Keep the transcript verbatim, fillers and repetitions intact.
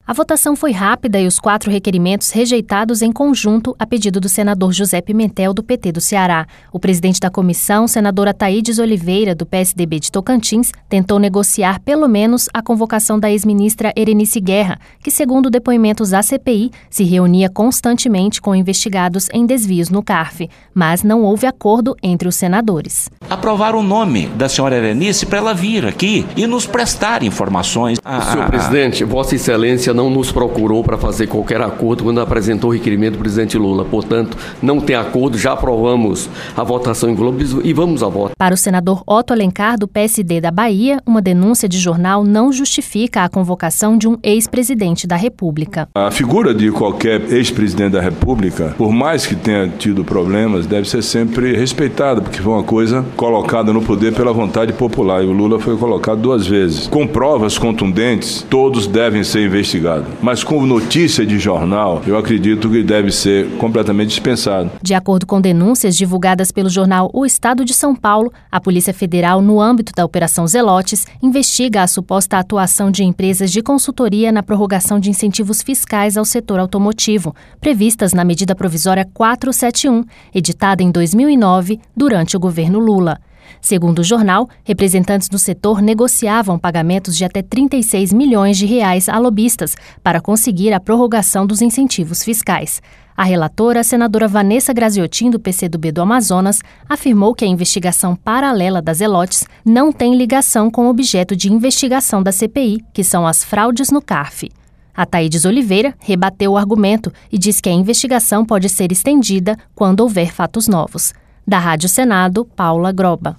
A votação foi rápida e os quatro requerimentos rejeitados em conjunto a pedido do senador José Pimentel, do P T do Ceará. O presidente da comissão, senadora Thaídes Oliveira, do P S D B de Tocantins, tentou negociar pelo menos a convocação da ex-ministra Erenice Guerra, que, segundo depoimentos à C P I, se reunia constantemente com investigados em desvios no CARF, mas não houve acordo entre os senadores. Aprovar o nome da senhora Erenice para ela vir aqui e nos prestar informações. Ah, Senhor ah, presidente, Vossa Excelência não nos procurou para fazer qualquer acordo quando apresentou o requerimento do presidente Lula. Portanto, não tem acordo, já aprovamos a votação em Globo e vamos à voto. Para o senador Otto Alencar, do P S D da Bahia, uma denúncia de jornal não justifica a convocação de um ex-presidente da República. A figura de qualquer ex-presidente da República, por mais que tenha tido problemas, deve ser sempre respeitada, porque foi uma coisa colocada no poder pela vontade popular. E o Lula foi colocado duas vezes. Com provas contundentes, todos devem ser investigados. Mas com notícia de jornal, eu acredito que deve ser completamente dispensado. De acordo com denúncias divulgadas pelo jornal O Estado de São Paulo, a Polícia Federal, no âmbito da Operação Zelotes, investiga a suposta atuação de empresas de consultoria na prorrogação de incentivos fiscais ao setor automotivo, previstas na medida provisória quatrocentos e setenta e um, editada em dois mil e nove, durante o governo Lula. Segundo o jornal, representantes do setor negociavam pagamentos de até trinta e seis milhões de reais a lobistas para conseguir a prorrogação dos incentivos fiscais. A relatora, a senadora Vanessa Graziotin, do P C do B do Amazonas, afirmou que a investigação paralela das Zelotes não tem ligação com o objeto de investigação da C P I, que são as fraudes no CARF. A Thaídes Oliveira rebateu o argumento e diz que a investigação pode ser estendida quando houver fatos novos. Da Rádio Senado, Paula Groba.